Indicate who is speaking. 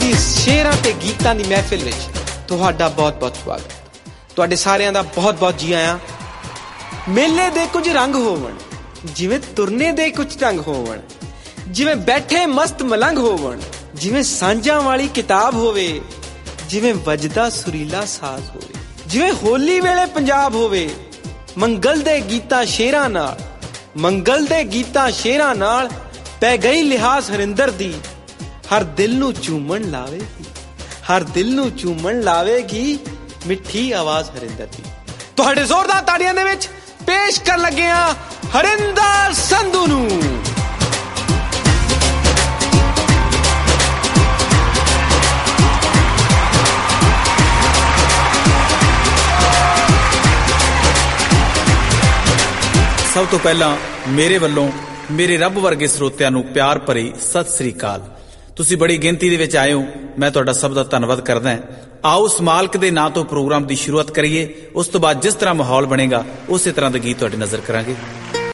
Speaker 1: ਦੀ ਸ਼ੇਰਾਂ ਤੇ ਗੀਤਾਂ ਦੀ ਮਹਿਫਿਲ ਵਿੱਚ ਤੁਹਾਡਾ ਬਹੁਤ-ਬਹੁਤ ਸਵਾਗਤ। ਤੁਹਾਡੇ ਸਾਰਿਆਂ ਦਾ ਬਹੁਤ-ਬਹੁਤ ਜੀ ਆਇਆਂ। ਮੇਲੇ ਦੇ ਕੁਝ ਰੰਗ ਹੋਵਣ, ਜਿਵੇਂ ਤੁਰਨੇ ਦੇ ਕੁਝ ਢੰਗ ਹੋਵਣ, ਜਿਵੇਂ ਬੈਠੇ ਮਸਤ ਮਲੰਗ ਹੋਵਣ, ਜਿਵੇਂ ਸਾਂਝਾਂ ਵਾਲੀ ਕਿਤਾਬ ਹੋਵੇ, ਜਿਵੇਂ ਵੱਜਦਾ ਸੁਰੀਲਾ ਸਾਜ਼ ਹੋਵੇ, ਜਿਵੇਂ ਹੋਲੀ ਵੇਲੇ ਪੰਜਾਬ ਹੋਵੇ। ਮੰਗਲ ਦੇ ਗੀਤਾਂ ਸ਼ੇਰਾਂ ਨਾਲ, ਮੰਗਲ ਦੇ ਗੀਤਾਂ ਸ਼ੇਰਾਂ ਨਾਲ ਪੈ ਗਈ ਲਿਹਾਜ਼ ਹਰਿੰਦਰ ਦੀ। ਹਰ ਦਿਲ ਨੂੰ ਚੂਮਣ ਲਾਵੇਗੀ, ਹਰ ਦਿਲ ਨੂੰ ਚੂਮਣ ਲਾਵੇਗੀ ਮਿੱਠੀ ਆਵਾਜ਼ ਹਰਿੰਦਰ ਦੀ। ਤੁਹਾਡੇ ਜ਼ੋਰਦਾਰ ਤਾੜੀਆਂ ਦੇ ਵਿੱਚ ਪੇਸ਼ ਕਰਨ ਲੱਗੇ ਹਾਂ ਹਰਿੰਦਰ ਸੰਧੂ ਨੂੰ।
Speaker 2: ਸਭ ਤੋਂ ਪਹਿਲਾਂ ਮੇਰੇ ਵੱਲੋਂ ਮੇਰੇ ਰੱਬ ਵਰਗੇ ਸਰੋਤਿਆਂ ਨੂੰ ਪਿਆਰ ਭਰੀ ਸਤਿ ਸ੍ਰੀ ਅਕਾਲ। ਤੁਸੀਂ ਬੜੀ ਗਿਣਤੀ ਦੇ ਵਿੱਚ ਆਏ ਹੋ, ਮੈਂ ਤੁਹਾਡਾ ਸਭ ਦਾ ਧੰਨਵਾਦ ਕਰਦਾ ਹਾਂ। ਆਓ ਉਸ ਮਾਲਕ ਦੇ ਨਾਂ ਤੋਂ ਪ੍ਰੋਗਰਾਮ ਦੀ ਸ਼ੁਰੂਆਤ ਕਰੀਏ। ਉਸ ਤੋਂ ਬਾਅਦ ਜਿਸ ਤਰ੍ਹਾਂ ਮਾਹੌਲ ਬਣੇਗਾ ਉਸੇ ਤਰ੍ਹਾਂ ਦੇ ਗੀਤ ਤੁਹਾਡੀ ਨਜ਼ਰ ਕਰਾਂਗੇ।